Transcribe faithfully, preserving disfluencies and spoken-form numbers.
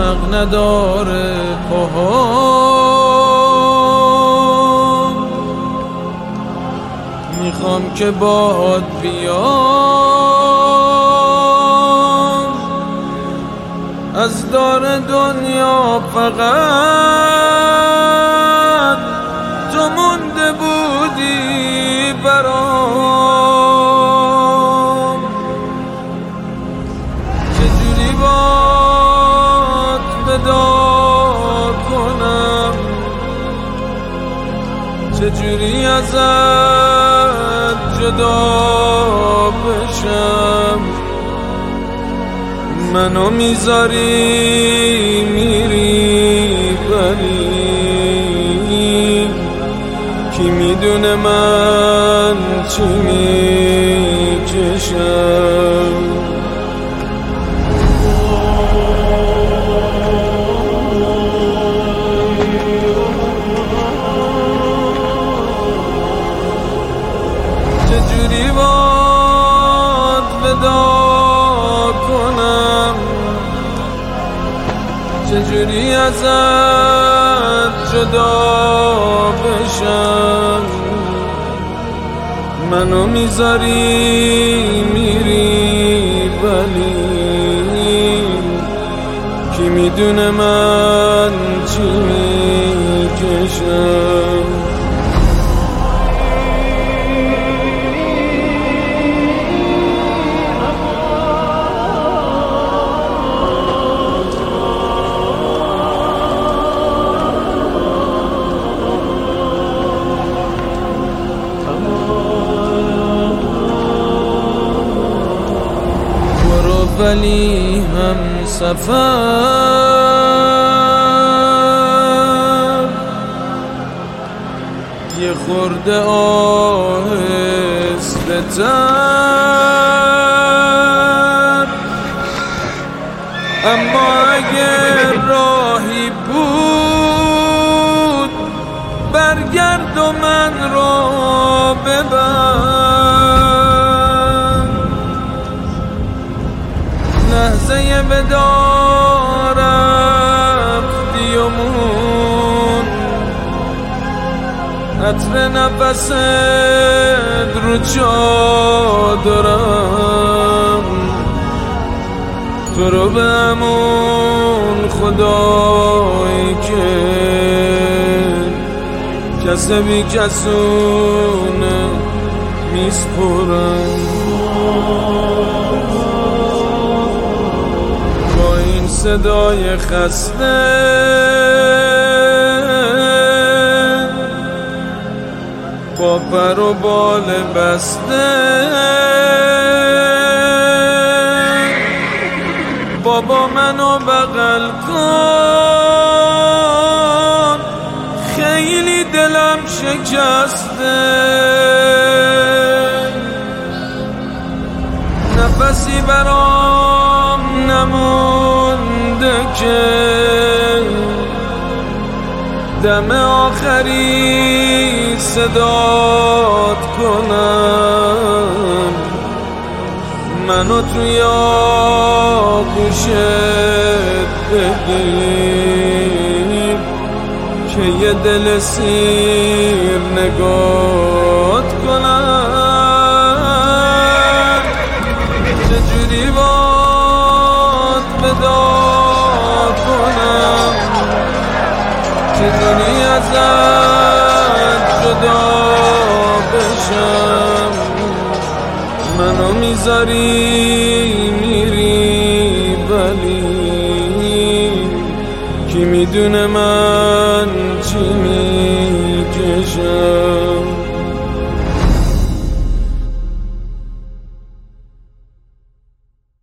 عشق نداره پاهام، میخوام که باد بیام از دار دنیا، فقط تو مونده بودی برام. چجوری باد ودا کنم، چجوری ازت جدا بشم، منو میذاری میری ولی کی میدونه من چی میکشم. چجوری باد ودا کنم، چجوری ازت جدا بشم، منو میذاری میری ولی کی میدونه من چی میکشم. ولی هم سفر یه خورده آهسته تر، اما اگه راهی بود برگرد و من را ببر. لحظه ودا رفتی و مون عطر نفست رو چادرم، تو رو به همون خدایی که کس بی کسونه میسپرم. صدای خسته با پر و بال بسته، بابا منو بغل کن خیلی دلم شکسته. نفسی برام نمونده که دم آخری صدات کنم، منو توی آغوشت بگیر که یه دل سیر نگات کنم. چجوری باد ودا کنم، چجوری ازت جدا بشم، منو میذاری میری ولی کی میدونه من چی میکشم.